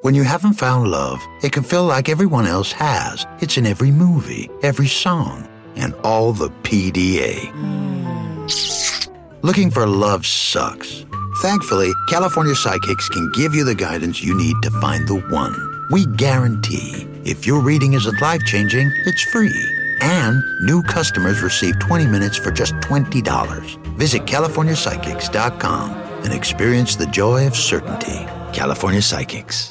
When you haven't found love, it can feel like everyone else has. It's in every movie, every song, and all the PDA. Looking for love sucks. Thankfully, California Psychics can give you the guidance you need to find the one. We guarantee if your reading isn't life-changing, it's free. And new customers receive 20 minutes for just $20. Visit CaliforniaPsychics.com and experience the joy of certainty. California Psychics.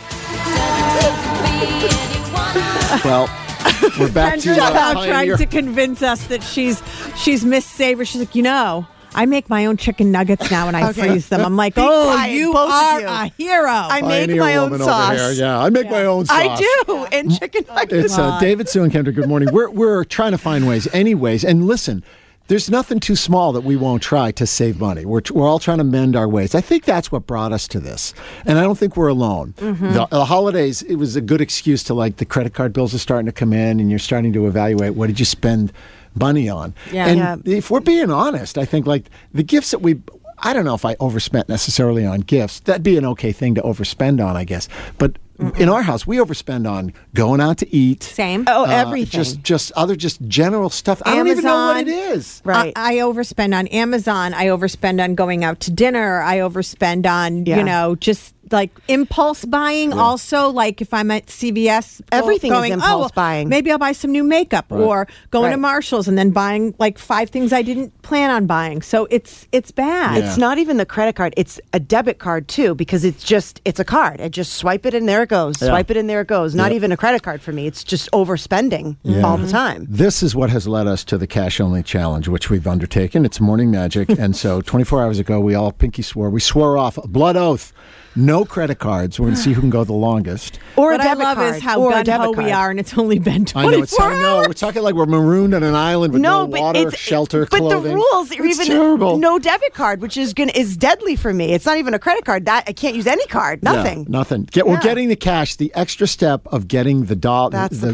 Well, we're back to trying to convince us that she's Miss Saver. She's like, I make my own chicken nuggets now and I freeze them. I'm like, quiet, you both are of you. a hero. I make my own sauce. Yeah, I make my own sauce. I do, and chicken nuggets. It's David, Sue, and Kendra. Good morning. We're trying to find ways, anyways. And listen, there's nothing too small that we won't try to save money. We're all trying to mend our ways. I think that's what brought us to this, and I don't think we're alone. Mm-hmm. The holidays, it was a good excuse to the credit card bills are starting to come in, and you're starting to evaluate what did you spend money on. And if we're being honest, I think the gifts that I don't know if I overspent necessarily on gifts. That'd be an okay thing to overspend on, I guess. But in our house, we overspend on going out to eat. Same. Everything. Just other general stuff. I don't even know what it is. Right. I overspend on Amazon. I overspend on going out to dinner. I overspend on, just impulse buying. Yeah. Also, if I'm at CVS, everything is impulse buying. Maybe I'll buy some new makeup or going to Marshall's and then buying 5 things I didn't plan on buying. So it's bad. Yeah. It's not even the credit card. It's a debit card too, because it's a card. I just swipe it and there it goes. Swipe it and there it goes. Not even a credit card for me. It's just overspending all the time. This is what has led us to the Cash Only Challenge, which we've undertaken. It's morning magic. And so 24 hours ago, we all pinky swore. We swore off a blood oath. No credit cards. We're going to see who can go the longest. Or what a debit card. What I love is how gun-ho we are, and it's only been 24 hours. We're talking like we're marooned on an island with no water, shelter, clothing. But the rules are even terrible. No debit card, which is deadly for me. It's not even a credit card. I can't use any card. Nothing. Yeah, nothing. We're getting the cash. The extra step of getting the $10, the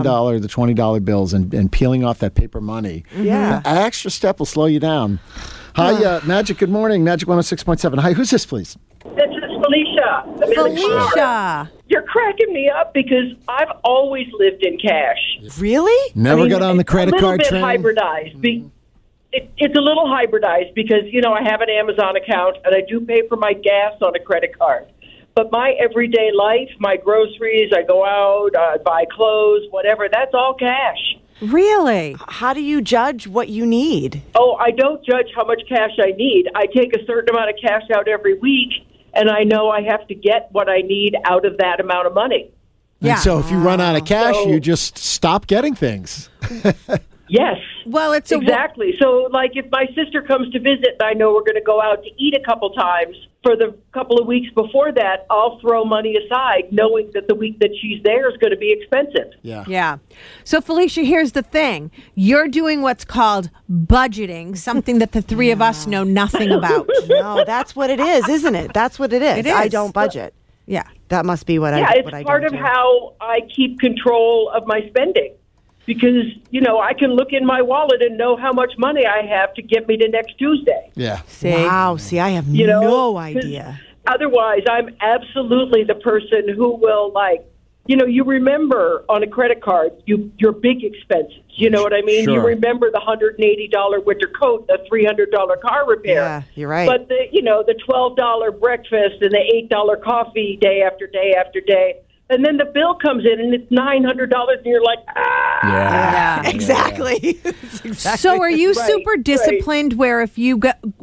$20 bills, and peeling off that paper money. Yeah. The extra step will slow you down. Hi, Magic. Good morning. Magic 106.7. Hi, who's this, please? This is Felicia. Felicia. You're cracking me up because I've always lived in cash. Really? Never got on the credit card train? A little bit hybridized. It's a little hybridized because, I have an Amazon account and I do pay for my gas on a credit card. But my everyday life, my groceries, I go out, buy clothes, whatever, that's all cash. Really? How do you judge what you need? Oh, I don't judge how much cash I need. I take a certain amount of cash out every week, and I know I have to get what I need out of that amount of money. And so if you run out of cash, you just stop getting things. Yes. Well, it's exactly. So, if my sister comes to visit and I know we're going to go out to eat a couple times, for the couple of weeks before that, I'll throw money aside knowing that the week that she's there is going to be expensive. Yeah. So, Felicia, here's the thing. You're doing what's called budgeting, something that the three of us know nothing about. No, that's what it is, isn't it? That's what it is. It is. I don't budget. Yeah. That must be what I do. Yeah, it's part of how I keep control of my spending. Because, I can look in my wallet and know how much money I have to get me to next Tuesday. Yeah. Wow. See, I have no idea. Otherwise, I'm absolutely the person who will, you remember on a credit card, your big expenses. You know what I mean? Sure. You remember the $180 winter coat, the $300 car repair. Yeah, you're right. But, the $12 breakfast and the $8 coffee day after day after day. And then the bill comes in, and it's $900, and you're like, Yeah, exactly. So are you super disciplined where if you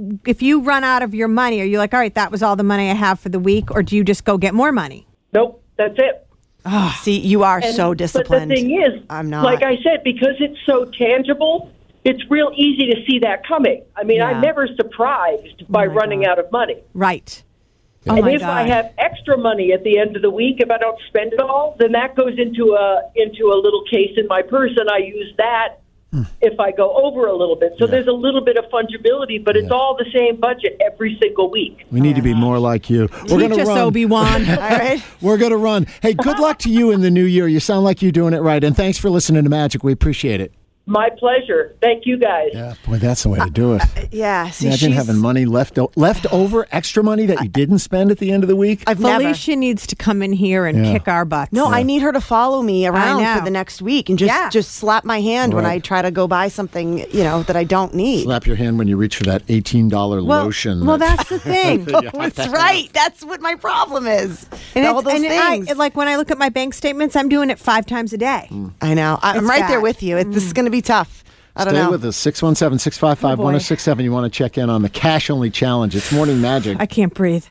run out of your money, are you like, all right, that was all the money I have for the week, or do you just go get more money? Nope, that's it. Oh, see, you are so disciplined. But the thing is, I'm not. Like I said, because it's so tangible, it's real easy to see that coming. I mean, I'm never surprised by running out of money. Right. And if I have extra money at the end of the week, if I don't spend it all, then that goes into a little case in my purse, and I use that if I go over a little bit. So there's a little bit of fungibility, but it's all the same budget every single week. We need to be more like you. We're going to run. Obi-Wan. All right. We're going to run. Hey, good luck to you in the new year. You sound like you're doing it right, and thanks for listening to Magic. We appreciate it. My pleasure. Thank you, guys. Yeah, boy, that's the way to do it. See, imagine having money left over, extra money that you didn't spend at the end of the week. Felicia needs to come in here and kick our butts. No, I need her to follow me around for the next week and just slap my hand when I try to go buy something, that I don't need. Slap your hand when you reach for that $18 lotion. Well, that's the thing. That's right. That's what my problem is. And all those things. Like when I look at my bank statements, I'm doing it 5 times a day. I know. I'm right there with you. This is going to be tough. I don't know. Stay with us. 617-655-1067. You want to check in on the cash-only challenge. It's Morning Magic. I can't breathe.